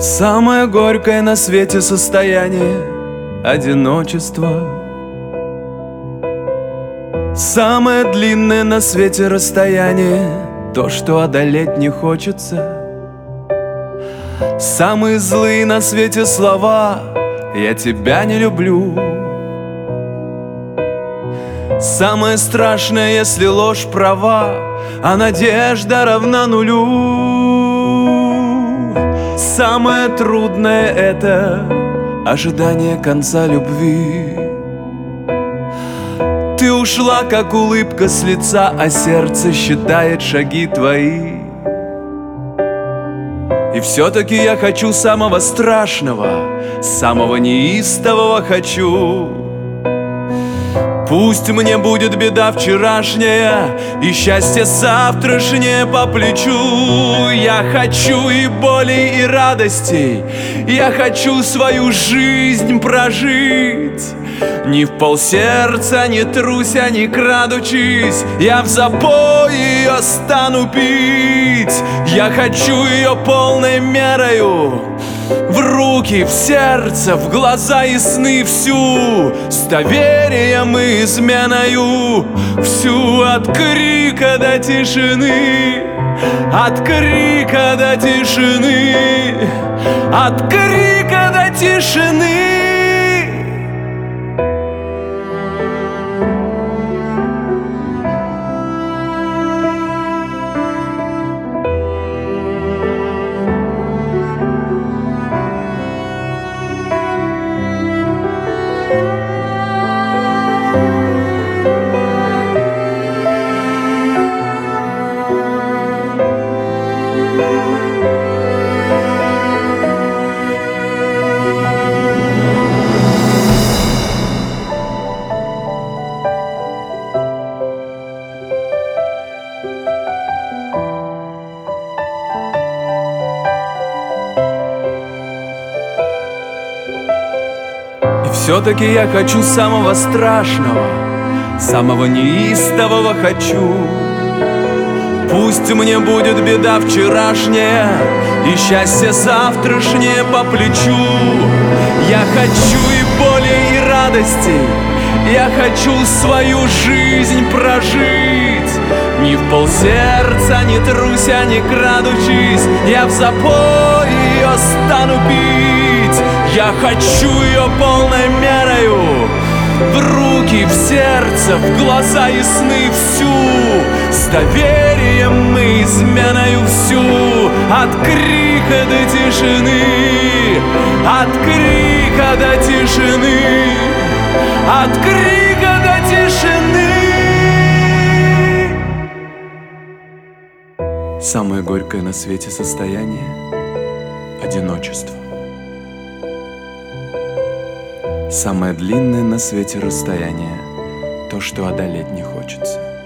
Самое горькое на свете состояние — одиночество. Самое длинное на свете расстояние — то, что одолеть не хочется. Самые злые на свете слова — я тебя не люблю. Самое страшное, если ложь права, а надежда равна нулю. Самое трудное — это ожидание конца любви. Ты ушла, как улыбка с лица, а сердце считает шаги твои. И все-таки я хочу самого страшного, самого неистового хочу. Пусть мне будет беда вчерашняя и счастье завтрашнее по плечу. Я хочу и болей, и радостей, я хочу свою жизнь прожить. Не в полсердца, не труся, не крадучись, я в запой ее стану пить. Я хочу ее полной мерою, в руки, в сердце, в глаза и сны всю, с доверием и изменою, всю от крика до тишины, от крика до тишины, от крика до тишины. Все-таки я хочу самого страшного, самого неистового хочу. Пусть мне будет беда вчерашняя и счастье завтрашнее по плечу. Я хочу и боли, и радостей, я хочу свою жизнь прожить. Ни в полсердца, не труся, не крадучись, я в запой ее стану пить. Я хочу ее полной мерою, в руки, в сердце, в глаза и сны всю, с доверием и изменою всю, от крика до тишины, от крика до тишины, от крика до тишины. Самое горькое на свете состояние — одиночество. Самое длинное на свете расстояние — то, что одолеть не хочется.